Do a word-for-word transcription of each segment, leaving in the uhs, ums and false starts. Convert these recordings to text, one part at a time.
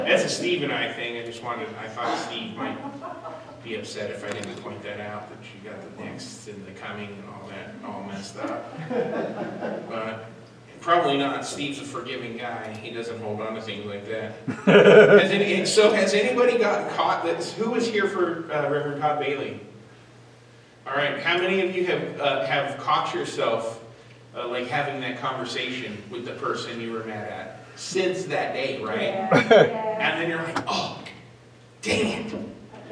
That's a Steve and I thing. I just wanted, I thought Steve might be upset if I didn't point that out, that you got the next and the coming and all that all messed up. But probably not. Steve's a forgiving guy. He doesn't hold on to things like that. Has any, so has anybody gotten caught? That's, who was here for uh, Reverend Todd Bailey? All right. How many of you have uh, have caught yourself uh, like having that conversation with the person you were mad at since that day, right? Yeah. And then you're like, oh, dang it.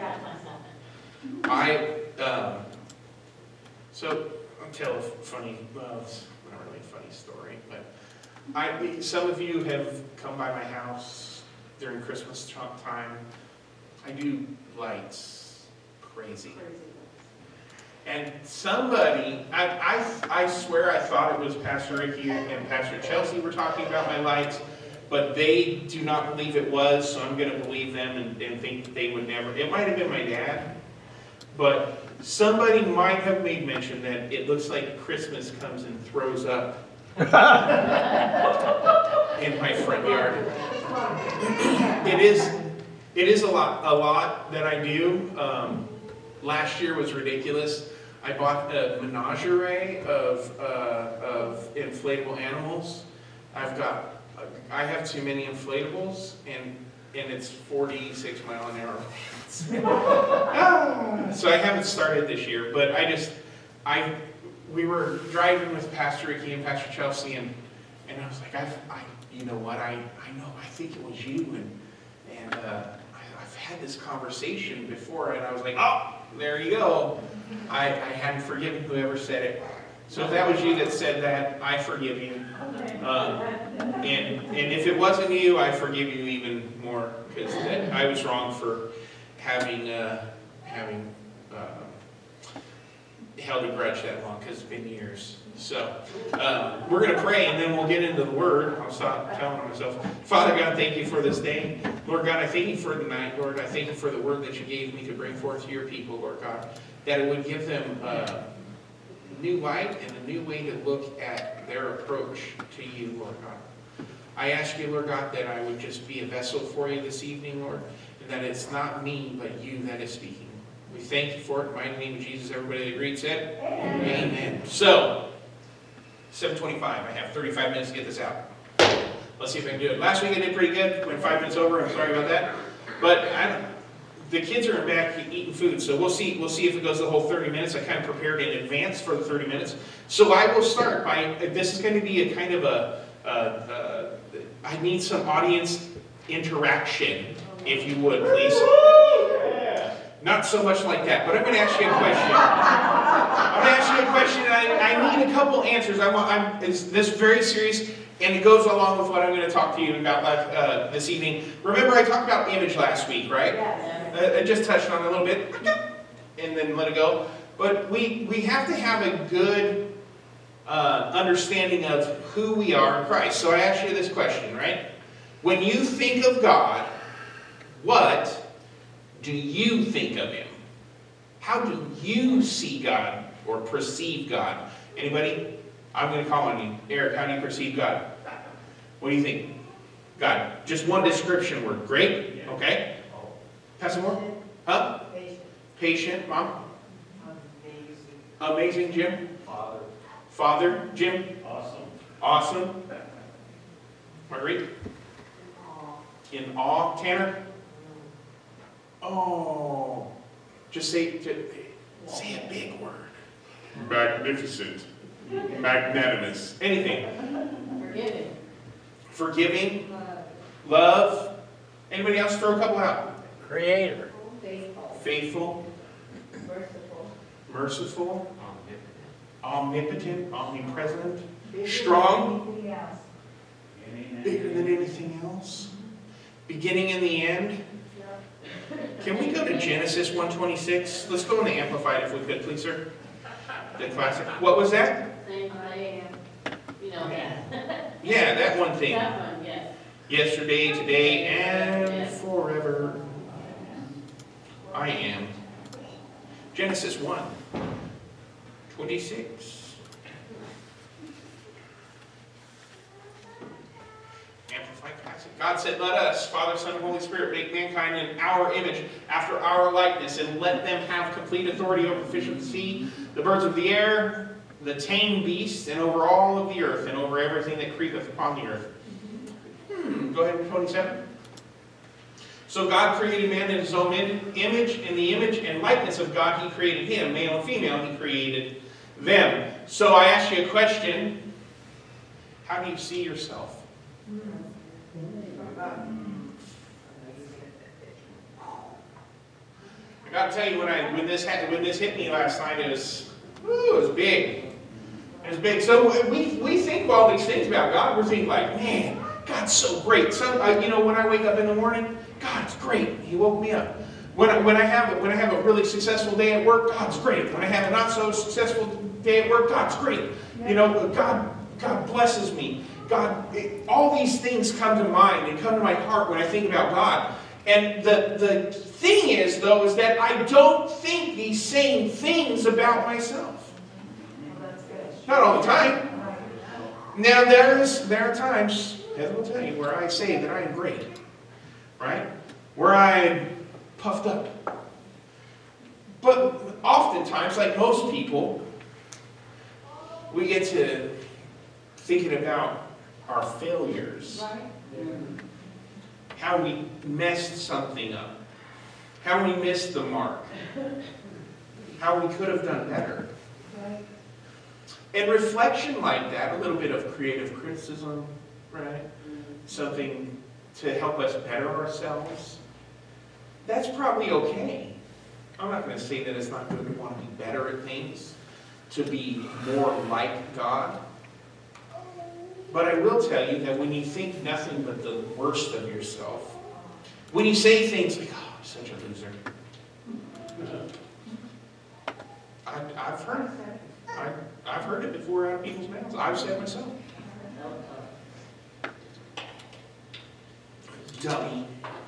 I, um, so I'll tell a funny, well, it's not really a funny story, but I, some of you have come by my house during Christmas time. I do lights, crazy. And somebody, I, I, I swear I thought it was Pastor Ricky and Pastor Chelsea were talking about my lights, but they do not believe it was, so I'm going to believe them and, and think that they would never. It might have been my dad. But somebody might have made mention that it looks like Christmas comes and throws up in my front yard. It is, it is a lot, a lot that I do. Um, last year was ridiculous. I bought a menagerie of uh, of inflatable animals. I've got, I have too many inflatables, and and it's forty-six mile an hour. So I haven't started this year, but I just, I, we were driving with Pastor Ricky and Pastor Chelsea, and, and I was like, I've, I, you know what, I, I know, I think it was you, and, and uh, I, I've had this conversation before, and I was like, oh, there you go. I, I hadn't forgiven whoever said it. So if that was you that said that, I forgive you. Um, and, and if it wasn't you, I forgive you even more, because I was wrong for having uh, having uh, held a grudge that long, because it's been years. So uh, we're going to pray, and then we'll get into the Word. I'll stop telling myself. Father God, thank you for this day. Lord God, I thank you for tonight. Lord, I thank you for the Word that you gave me to bring forth to your people, Lord God, that it would give them uh, new light and a new way to look at their approach to you, Lord God. I ask you, Lord God, that I would just be a vessel for you this evening, Lord, and that it's not me, but you that is speaking. We thank you for it. In the mighty name of Jesus, everybody that agreed said, Amen. Amen. So, seven twenty-five. I have thirty-five minutes to get this out. Let's see if I can do it. Last week I did pretty good. Went five minutes over. I'm sorry about that. But I, the kids are in back eating food, so we'll see. We'll see if it goes the whole thirty minutes. I kind of prepared in advance for the thirty minutes. So I will start by. This is going to be a kind of a. Uh, uh, I need some audience interaction, if you would, please. Not so much like that, but I'm going to ask you a question. I'm going to ask you a question, and I, I need a couple answers. I want. I'm. It's, this is very serious, and it goes along with what I'm going to talk to you about uh, this evening. Remember, I talked about image last week, right? Uh, I just touched on it a little bit, and then let it go. But we we have to have a good uh, understanding of who we are in Christ. So I ask you this question, right? When you think of God, what do you think of Him? How do you see God or perceive God? Anybody? I'm going to call on you. Eric, how do you perceive God? What do you think? God. Just one description word. Great? Okay. Pastor Moore? Huh? Patient. Patient. Mom? Amazing. Amazing. Jim? Father. Father. Jim? Awesome. Awesome. Marguerite? In awe. Tanner? Oh, just say, just say a big word. Magnificent. Magnanimous. Anything. Forgiving. Forgiving. Love. Love. Anybody else throw a couple out? Creator. Faithful. Faithful. Merciful. Merciful. Omnipotent. Omnipresent. Strong. Bigger than anything else. Beginning and the end. Can we go to Genesis one twenty-six? Let's go into Amplified if we could, please, sir. The classic. What was that? Same I am. You know that. Yeah, that one thing. That one, yes. Yesterday, today, and Yes. forever. I am. Genesis one twenty-six. Amplified classic. God God said, let us, Father, Son, and Holy Spirit, make mankind in our image, after our likeness, and let them have complete authority over the fish of the sea, the birds of the air, the tame beasts, and over all of the earth, and over everything that creepeth upon the earth. Hmm, go ahead with twenty-seven. So God created man in his own image. In the image and likeness of God, he created him. Male and female, he created them. So I ask you a question. How do you see yourself? I got to tell you, when I when this had, when this hit me last night, it was woo, it was big. It was big. So we we think all these things about God. We're thinking like, man, God's so great. So I, you know, when I wake up in the morning, God's great. He woke me up. When I, when I have when I have a really successful day at work, God's great. When I have a not so successful day at work, God's great. You know, God God blesses me. God, it, all these things come to mind and come to my heart when I think about God. And the, the thing is, though, is that I don't think these same things about myself. Not all the time. Now, there's, there are times, as we'll tell you, where I say that I am great. Right? Where I'm puffed up. But oftentimes, like most people, we get to thinking about our failures. How we messed something up. How we missed the mark. How we could have done better. And reflection like that, a little bit of creative criticism, right? Something to help us better ourselves. That's probably okay. I'm not going to say that it's not good to want to be better at things, to be more like God. But I will tell you that when you think nothing but the worst of yourself, when you say things like, oh, I'm such a loser. I, I've heard it. I, I've heard it before out of people's mouths. I've said it myself. Dummy.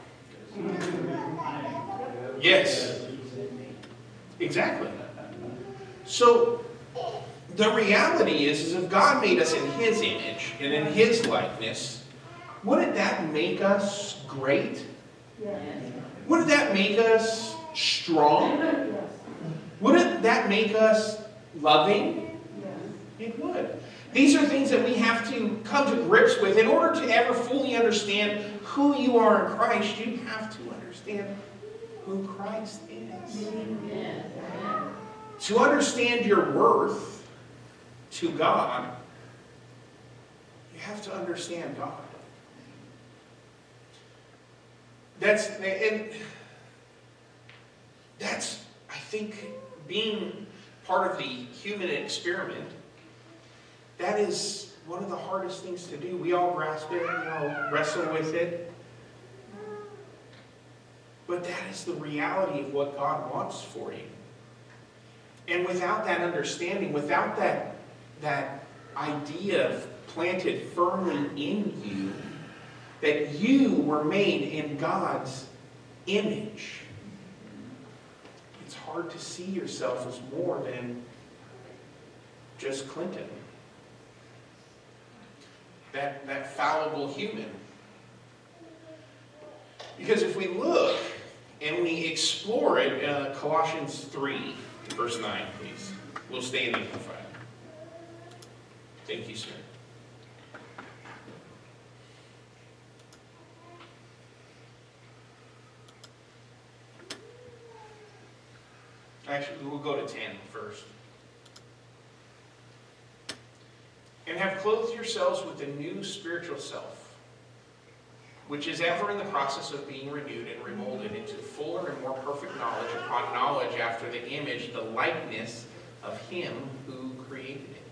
Yes. Exactly. So, the reality is, is if God made us in His image and in His likeness, wouldn't that make us great? Yes. Wouldn't that make us strong? Yes. Wouldn't that make us loving? Yes. It would. These are things that we have to come to grips with. In order to ever fully understand who you are in Christ, you have to understand who Christ is. Yes. To understand your worth to God, you have to understand God. That's, and that's, I think, being part of the human experiment, that is one of the hardest things to do. We all grasp it, we all wrestle with it. But that is the reality of what God wants for you. And without that understanding, without that that idea planted firmly in you, that you were made in God's image, it's hard to see yourself as more than just Clinton. That, that fallible human. Because if we look and we explore it, uh, Colossians three, verse nine, please. We'll stay in the Amplified. Thank you, sir. Actually, we'll go to ten first. And have clothed yourselves with the new spiritual self, which is ever in the process of being renewed and remolded into fuller and more perfect knowledge upon knowledge after the image, the likeness of Him who created it.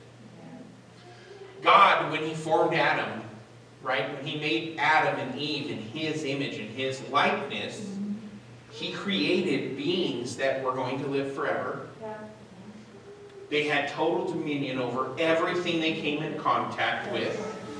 God, when He formed Adam, right, when He made Adam and Eve in His image and His likeness, He created beings that were going to live forever. They had total dominion over everything they came in contact with.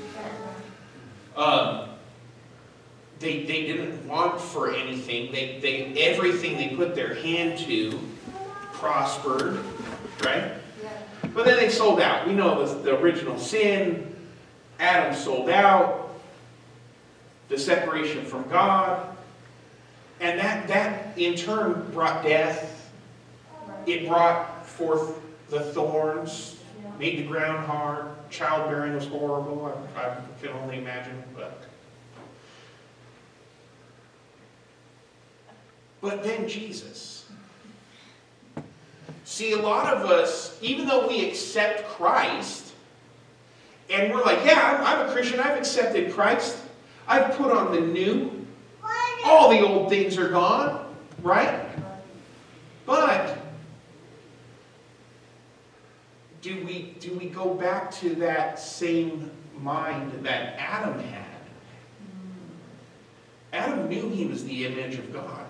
Um, they, they didn't want for anything. They, they, everything they put their hand to prospered, right? But then they sold out. We know it was the original sin. Adam sold out. the separation from God. And that, that in turn brought death. It brought forth the thorns, made the ground hard. Childbearing was horrible. I, I can only imagine. But, but then Jesus. See, a lot of us, even though we accept Christ, and we're like, yeah, I'm, I'm a Christian, I've accepted Christ, I've put on the new, all the old things are gone, right? But do we, do we go back to that same mind that Adam had? Adam knew he was the image of God.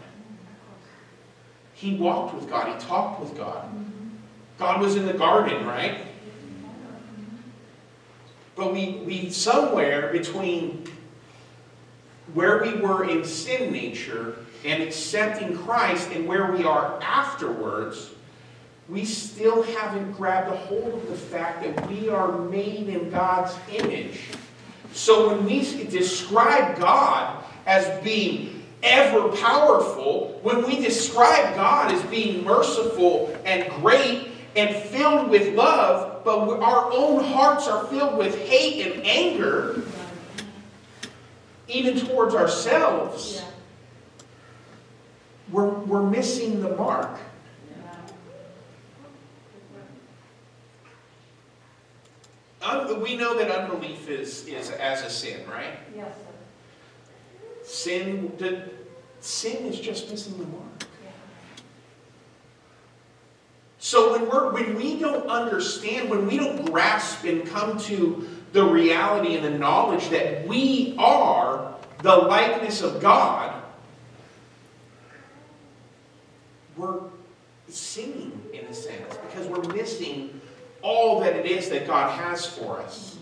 He walked with God. He talked with God. God was in the garden, right? But we, we somewhere between where we were in sin nature and accepting Christ and where we are afterwards, we still haven't grabbed a hold of the fact that we are made in God's image. So when we describe God as being ever powerful, when we describe God as being merciful and great and filled with love, but our own hearts are filled with hate and anger, even towards ourselves, Yeah. we're, we're missing the mark. Un- we know that unbelief is, is as a sin, right? Yes, sir. Sin, the, sin is just missing the mark. Yeah. So when we're when we don't understand, when we don't grasp and come to the reality and the knowledge that we are the likeness of God, we're sinning in a sense because we're missing all that it is that God has for us.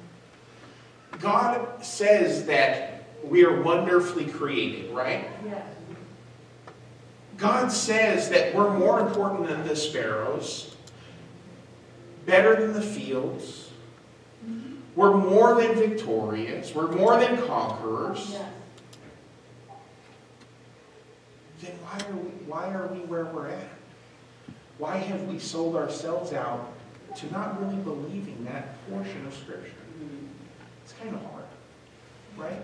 God says that we are wonderfully created, right? Yes. God says that we're more important than the sparrows, better than the fields. We're more than victorious. We're more than conquerors. Yes. Then why are we, why are we where we're at? Why have we sold ourselves out to not really believing that portion of Scripture? It's kind of hard, right?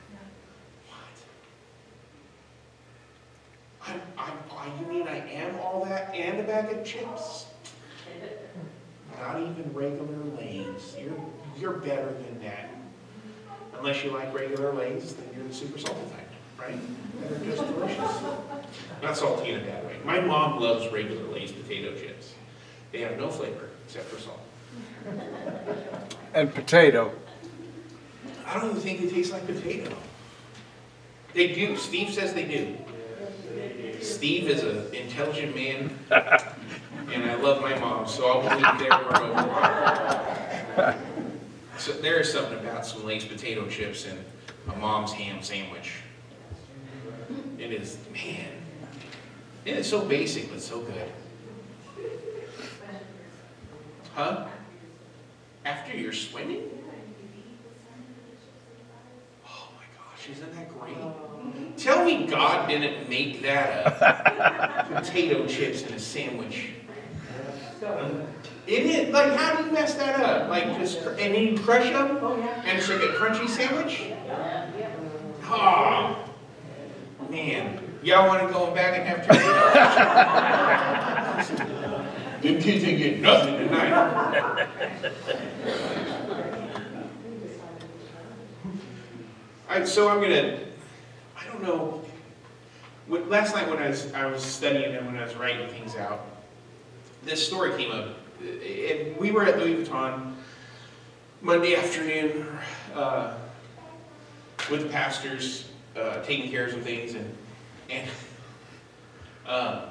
I'm, I'm, I, you mean I am all that and a bag of chips? Not even regular Lay's. You're, you're better than that. Unless you like regular Lay's, then you're the super salty type, right? That are just delicious. Not salty in a bad way. My mom loves regular Lay's potato chips. They have no flavor except for salt. And potato. I don't even think they taste like potato. They do. Steve says they do. Steve is an intelligent man, and I love my mom, so I'll believe their word over. So there is something about some Lay's potato chips and a mom's ham sandwich. It is, man, it is so basic but so good. Huh? After you're swimming? Oh my gosh, isn't that great? Tell me God didn't make that up. Potato chips in a sandwich. It is. Like, how do you mess that up? Like, just, and then you crush them? And it's like a crunchy sandwich? Oh, man. Y'all want to go back and have turkey? Them kids ain't getting nothing tonight. All right, so I'm going to, I don't know, when, last night when I was, I was studying and when I was writing things out, this story came up. And we were at Louis Vuitton Monday afternoon uh, with the pastors, uh, taking care of some things, and, and uh,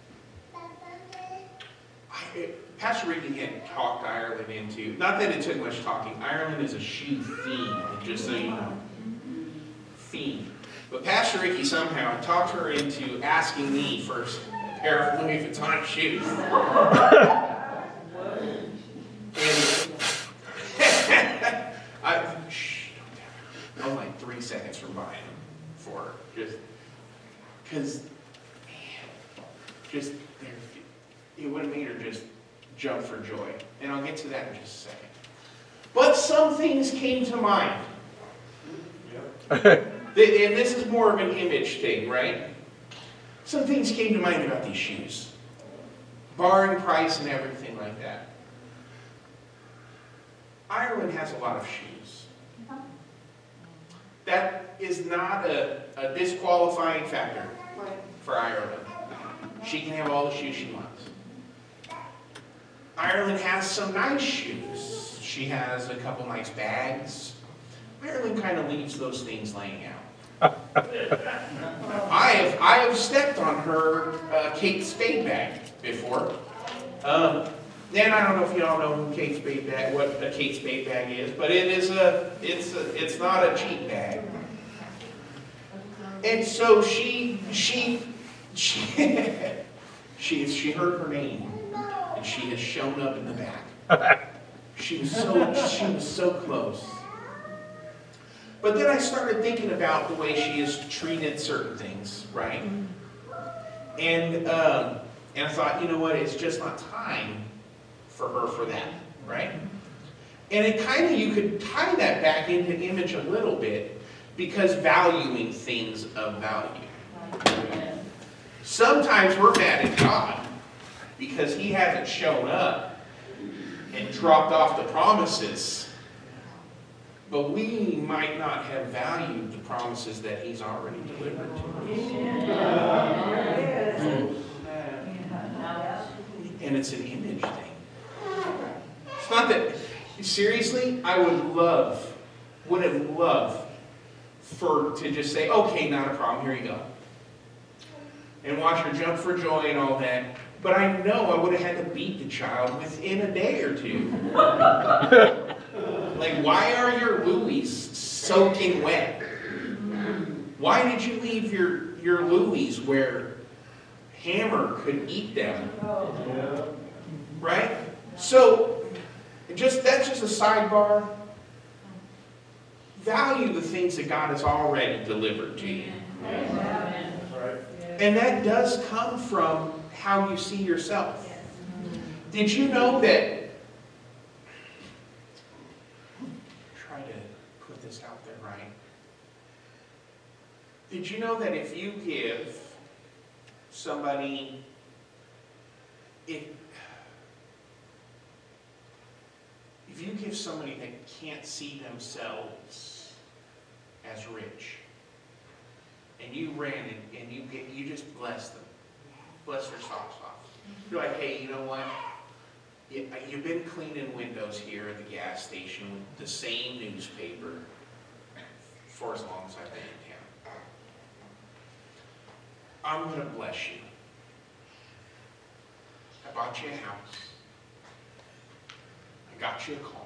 I, Pastor Ricky had talked Ireland into, not that it took much talking, Ireland is a shoe fiend, just so you know. Fiend. But Pastor Ricky somehow talked her into asking me for a pair of Louis Vuitton shoes. And I, shh, don't tell her. I'm like three seconds from buying. Because, man, just, it would have made her just jump for joy. And I'll get to that in just a second. But some things came to mind. And this is more of an image thing, right? Some things came to mind about these shoes. Barring price and everything like that. Ireland has a lot of shoes. That is not a, a disqualifying factor for Ireland. She can have all the shoes she wants. Ireland has some nice shoes. She has a couple nice bags. Ireland kind of leaves those things laying out. I have, I have stepped on her uh, Kate Spade bag before. Um, and I don't know if you all know who Kate Spade bag, what a Kate Spade bag is, but it is a, it's a, it's not a cheap bag. And so she, she, she, she, she heard her name, and she has shown up in the back. She was so, she was so close. But then I started thinking about the way she has treated certain things, right? And, um, and I thought, you know what, it's just not time for her for that, right? And it kind of, you could tie that back into image a little bit, because valuing things of value. Sometimes we're mad at God because He hasn't shown up and dropped off the promises. But we might not have valued the promises that He's already delivered to us. And it's an image thing. It's not that, seriously, I would love, would have loved for to just say, okay, not a problem, here you go. And watch her jump for joy and all that. But I know I would have had to beat the child within a day or two. Like, why are your Louis soaking wet? Why did you leave your, your Louis where Hammer could eat them? Right? So, just that's just a sidebar. Value the things that God has already delivered to you. And that does come from how you see yourself. Did you know that, try to put this out there right. Did you know that if you give somebody, if, if you give somebody that can't see themselves as rich, and you ran and, and you get, you just bless them, bless their socks off. You're like, hey, you know what? You, you've been cleaning windows here at the gas station with the same newspaper for as long as I've been in town. I'm going to bless you. I bought you a house. I got you a car.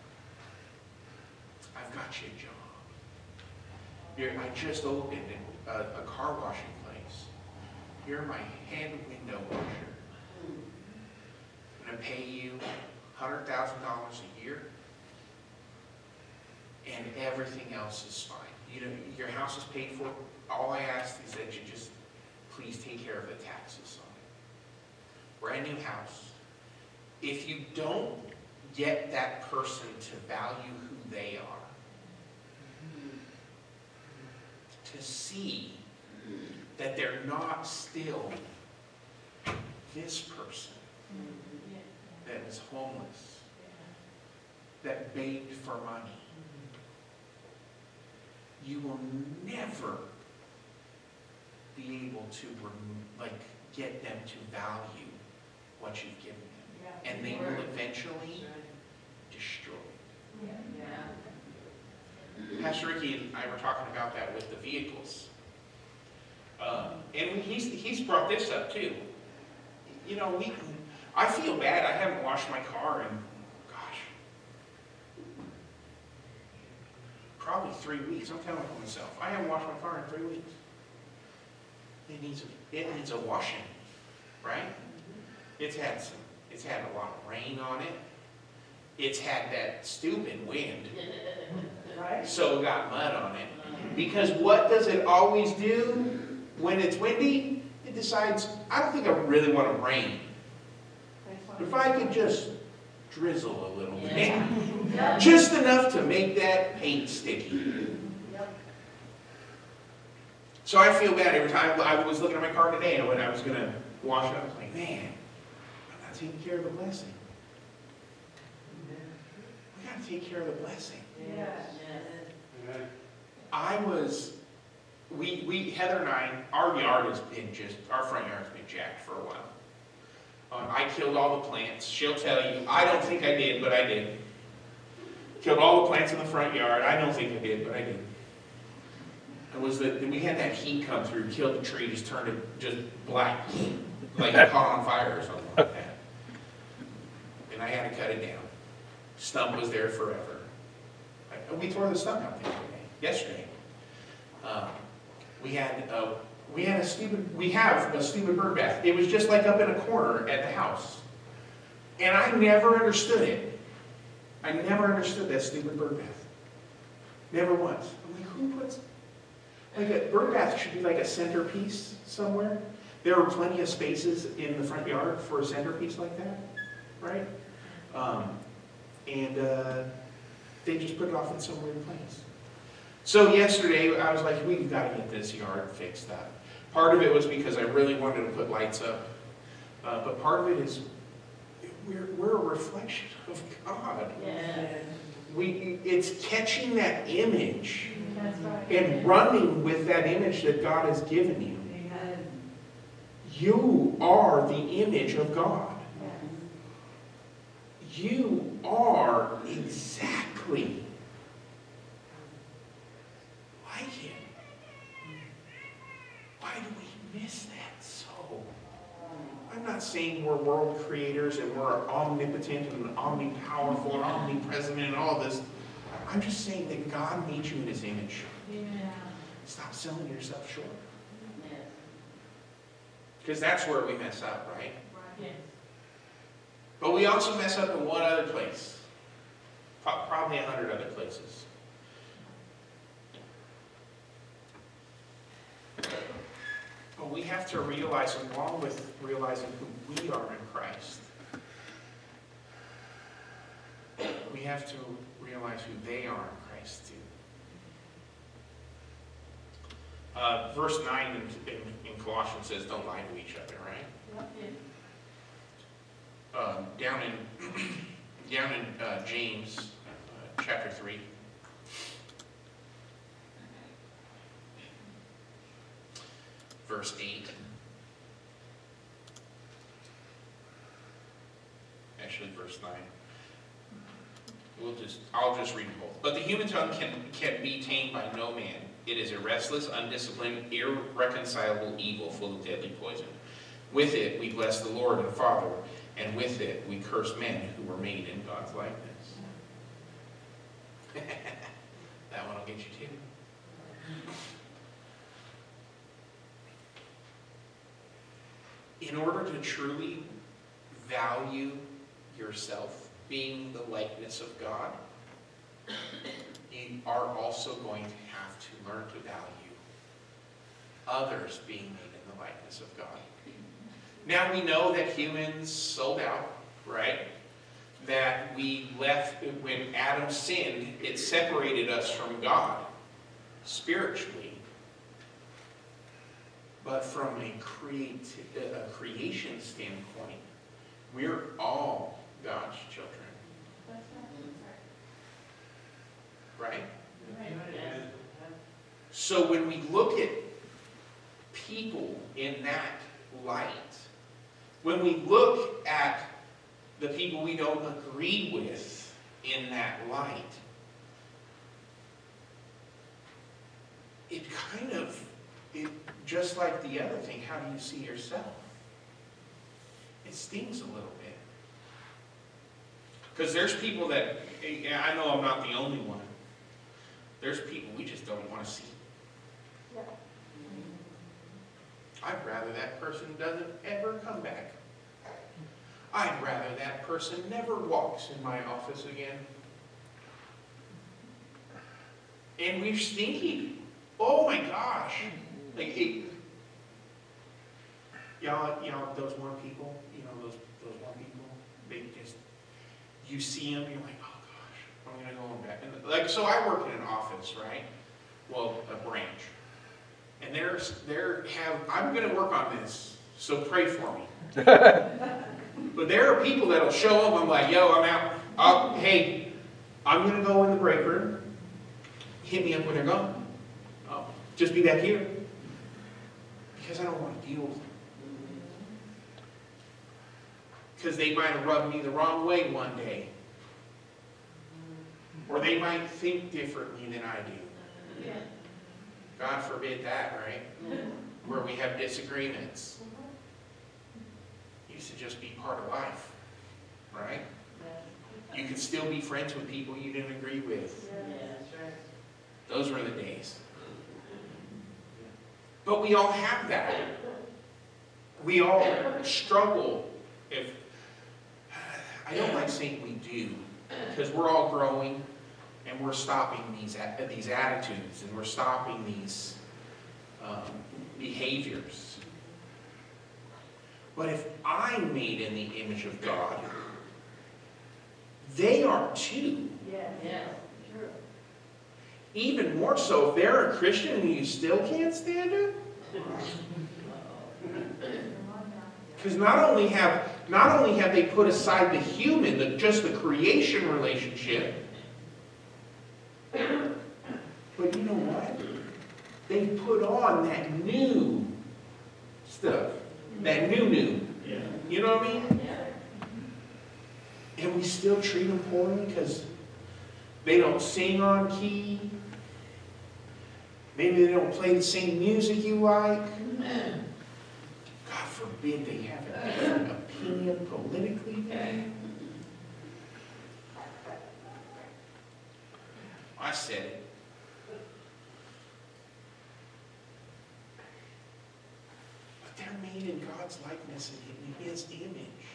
I've got you a job. You're, I just opened a, a car washing place. You're my head window washer. I'm going to pay you one hundred thousand dollars a year, and everything else is fine. You know, your house is paid for. All I ask is that you just please take care of the taxes on it. Brand new house. If you don't get that person to value who they are, to see that they're not still this person that was homeless, that begged for money, you will never be able to like get them to value what you've given them, and they will eventually destroy it. Pastor Ricky and I were talking about that with the vehicles. Um, and he's, he's brought this up too. You know, we, I feel bad. I haven't washed my car in, gosh, probably three weeks. I'm telling myself, I haven't washed my car in three weeks. It needs a, it needs a washing, right? It's had some, it's had a lot of rain on it. It's had that stupid wind. So it got mud on it. Because what does it always do? when it's windy, it decides, I don't think I really want to rain. If I could just drizzle a little bit, Yep. just enough to make that paint sticky. Yep. So I feel bad every time I was looking at my car today, and when I was going to wash it, I was like, man, I'm not taking care of the blessing. We got to take care of the blessing. Yes. I was, we, we, Heather and I, our yard has been just, our front yard has been jacked for a while. Um, I killed all the plants. She'll tell you, I don't think I did, but I did. Killed all the plants in the front yard. I don't think I did, but I did. It was that we had that heat come through, killed the trees, turned it just black, like it caught on fire or something like that. And I had to cut it down. Stump was there forever. I, we tore the stump out the other day, yesterday. Um, we had uh, we had a stupid we have a stupid bird bath. It was just like up in a corner at the house, and I never understood it. I never understood that stupid bird bath. Never once. I'm like, who puts like a bird bath should be like a centerpiece somewhere. There are plenty of spaces in the front yard for a centerpiece like that, right? Um, and uh, they just put it off in some weird place. So yesterday, I was like, we've got to get this yard fixed up. Part of it was because I really wanted to put lights up. Uh, but part of it is, we're, we're a reflection of God. Yes. We, it's catching that image That's right. and running with that image that God has given you. Amen. You are the image of God. Yes. You are exactly like Him. Why do we miss that so? I'm not saying we're world creators and we're omnipotent and omnipowerful and omnipresent and all this. I'm just saying that God made you in His image. Yeah. Stop selling yourself short. Yes. Because that's where we mess up, right? Yes. But we also mess up in one other place. Pro- Probably a hundred other places. But we have to realize, along with realizing who we are in Christ, we have to realize who they are in Christ too. Uh, verse nine in, in, in Colossians says, don't lie to each other, right? Yep. Um, down in down in uh, James uh, chapter three, verse eight. Actually, verse nine. We'll just I'll just read them both. But the human tongue can can be tamed by no man. It is a restless, undisciplined, irreconcilable evil full of deadly poison. With it we bless the Lord and Father, and with it we curse men who were made in God's likeness. That one will get you too. In order to truly value yourself being the likeness of God, you are also going to have to learn to value others being made in the likeness of God. Now we know that humans sold out, right? That we left, when Adam sinned, it separated us from God spiritually. But from a, creati- a creation standpoint, we're all God's children. Right? Yes. So when we look at people in that light, when we look at the people we don't agree with in that light, it kind of, it, just like the other thing, how do you see yourself? It stings a little bit. Because there's people that, I know I'm not the only one, there's people we just don't want to see. Yeah. I'd rather that person doesn't ever come back. I'd rather that person never walks in my office again. And we're stinky. Oh my gosh. Like it, Y'all, you know, those one people, you know, those, those one people, they just, you see them, you're like, oh gosh, I'm gonna go on back. And like, so I work in an office, right? Well, a branch. And there's, there have, I'm gonna work on this, so pray for me. But there are people that'll show up, I'm like, yo, I'm out. I'll, hey, I'm gonna go in the break room. Hit me up when they're gone. I'll just be back here. Because I don't want to deal with them. Because they might have rubbed me the wrong way one day. Or they might think differently than I do. Yeah. God forbid that, right? Where we have disagreements. Used to just be part of life, right? You could still be friends with people you didn't agree with. Yeah, that's right. Those were the days. But we all have that. We all struggle. If I don't like saying we do, because we're all growing and we're stopping these these attitudes and we're stopping these um, behaviors. But if I'm made in the image of God, they are too. Yeah, yeah, true. Even more so, if they're a Christian and you still can't stand it. Because not only have not only have they put aside the human, the, just the creation relationship, but you know what? They put on that new stuff. That new new. Yeah. You know what I mean? Yeah. And we still treat them poorly because they don't sing on key. Maybe they don't play the same music you like. God forbid they have a different opinion politically. I said it. But they're made in God's likeness and in His image.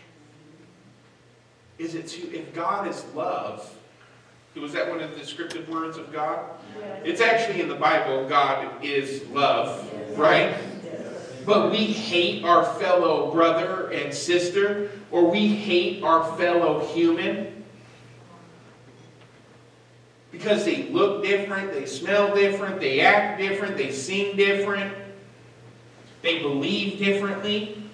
Is it to, if God is love, was that one of the descriptive words of God? It's actually in the Bible, God is love, right? But we hate our fellow brother and sister, or we hate our fellow human because they look different, they smell different, they act different, they sing different, they believe differently.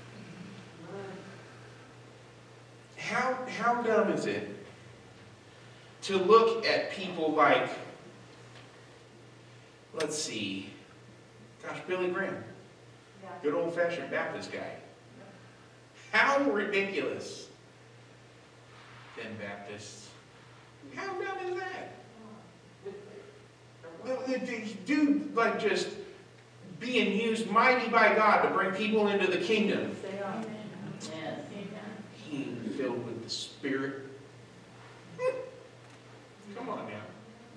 How, how dumb is it to look at people like, let's see, gosh, Billy Graham, good old-fashioned Baptist guy. How ridiculous, them Baptists. How dumb is that? The, the dude, like, just being used mighty by God to bring people into the kingdom. Yes. Being filled with the Spirit. Come on now.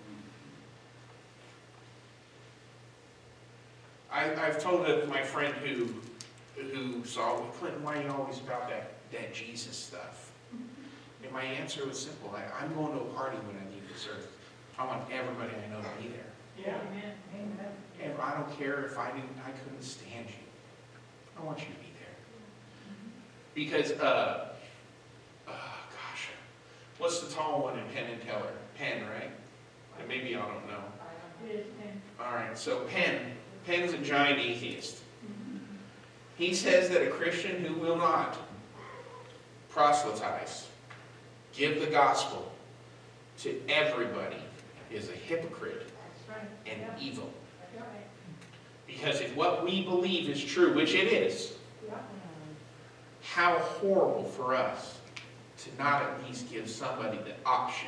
I, I've told it my friend who who saw, well, Clinton, why are you always about that, that Jesus stuff? And my answer was simple. I, I'm going to a party when I leave this earth. I want everybody I know to be there. Yeah. Amen. And I don't care if I didn't, I couldn't stand you. I want you to be there. Because, uh, uh, gosh, what's the tall one in Penn and Teller? Penn, right? And maybe y'all don't know. All right, so Penn. Penn's a giant atheist. He says that a Christian who will not proselytize, give the gospel to everybody, is a hypocrite and evil. Because if what we believe is true, which it is, how horrible for us to not at least give somebody the option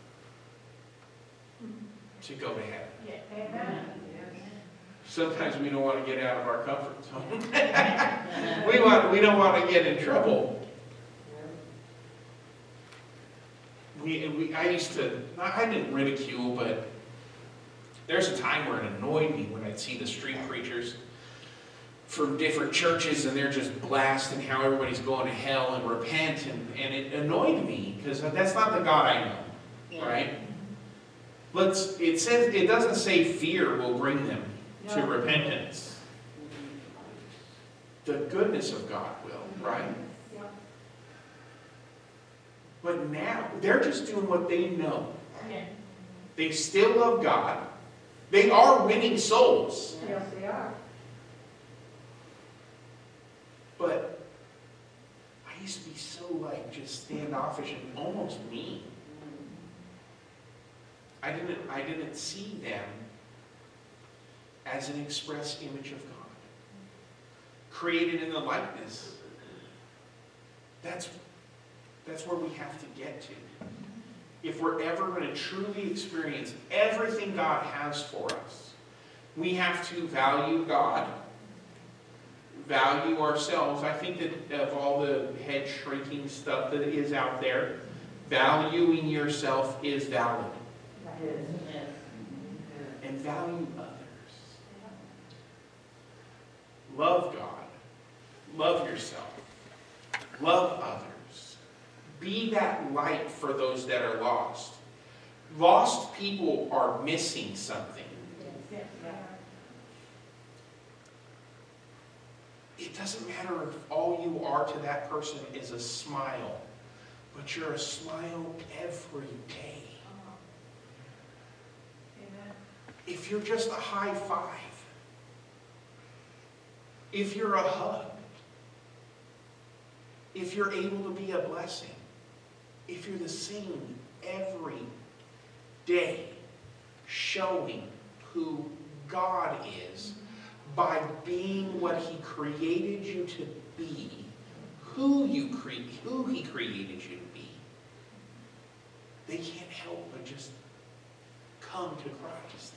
to go to heaven. Sometimes we don't want to get out of our comfort zone. we want, we don't want to get in trouble. We, we, I used to, I didn't ridicule, but there's a time where it annoyed me when I'd see the street preachers from different churches and they're just blasting how everybody's going to hell and repent, and, and it annoyed me because that's not the God I know, right? But it says, it doesn't say fear will bring them to repentance. the goodness of God will, right? Yeah. But now, they're just doing what they know. Yeah. They still love God. They are winning souls. Yes, they are. But I used to be so like just standoffish and almost mean. I didn't, I didn't see them as an express image of God. Created in the likeness. That's, that's where we have to get to. If we're ever going to truly experience everything God has for us, we have to value God, value ourselves. I think that of all the head shrinking stuff that is out there, valuing yourself is valid. Yes. And value others. Love God. Love yourself. Love others. Be that light for those that are lost. Lost people are missing something. Yes. It doesn't matter if all you are to that person is a smile, but you're a smile every day. Amen. If you're just a high five, if you're a hug, if you're able to be a blessing, if you're the same every day, showing who God is by being what He created you to be, who you cre- who He created you to be, they can't help but just come to Christ.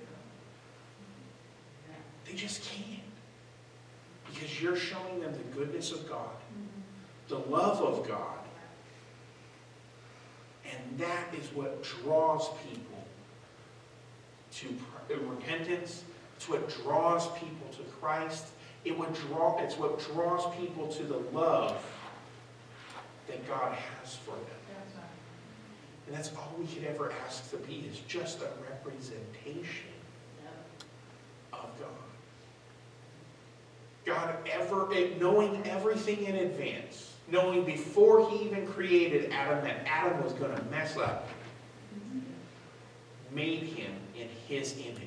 They just can't. Because you're showing them the goodness of God, the love of God. And that is what draws people to repentance. It's what draws people to Christ. It would draw, it's what draws people to the love that God has for them. And that's all we could ever ask to be, is just a representation of God. God ever, knowing everything in advance, knowing before He even created Adam that Adam was going to mess up, made him in His image.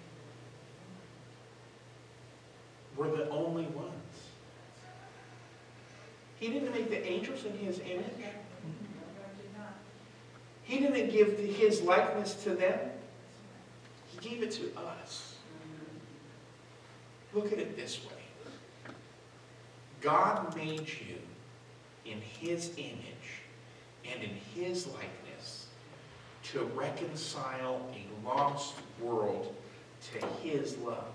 We're the only ones. He didn't make the angels in His image. He didn't give His likeness to them. He gave it to us. Look at it this way. God made you in His image and in His likeness to reconcile a lost world to His love.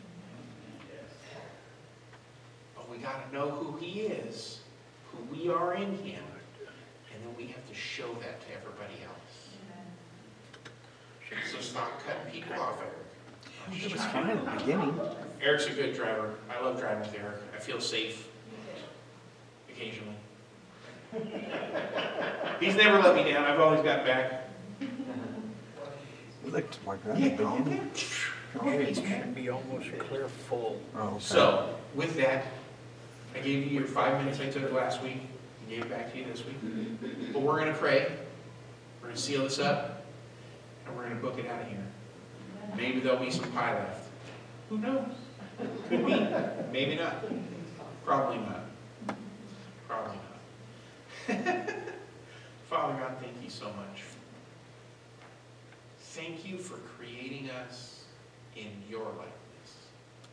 But we got to know who He is, who we are in Him, and then we have to show that to everybody else. So stop cutting people off, Eric. It was fine at the beginning. Eric's a good driver. I love driving with Eric. I feel safe occasionally. He's never let me down. I've always gotten back. You looked smart at Yeah, the beginning. okay. It should be almost clear full. Oh, okay. So, with that, I gave you your five minutes I took last week. I gave it back to you this week. But we're going to pray. We're going to seal this up. And we're going to book it out of here. Maybe there'll be some pie left. Who knows? Could be. Maybe not. Probably not. Probably not. Father God, thank you so much. Thank you for creating us in your likeness.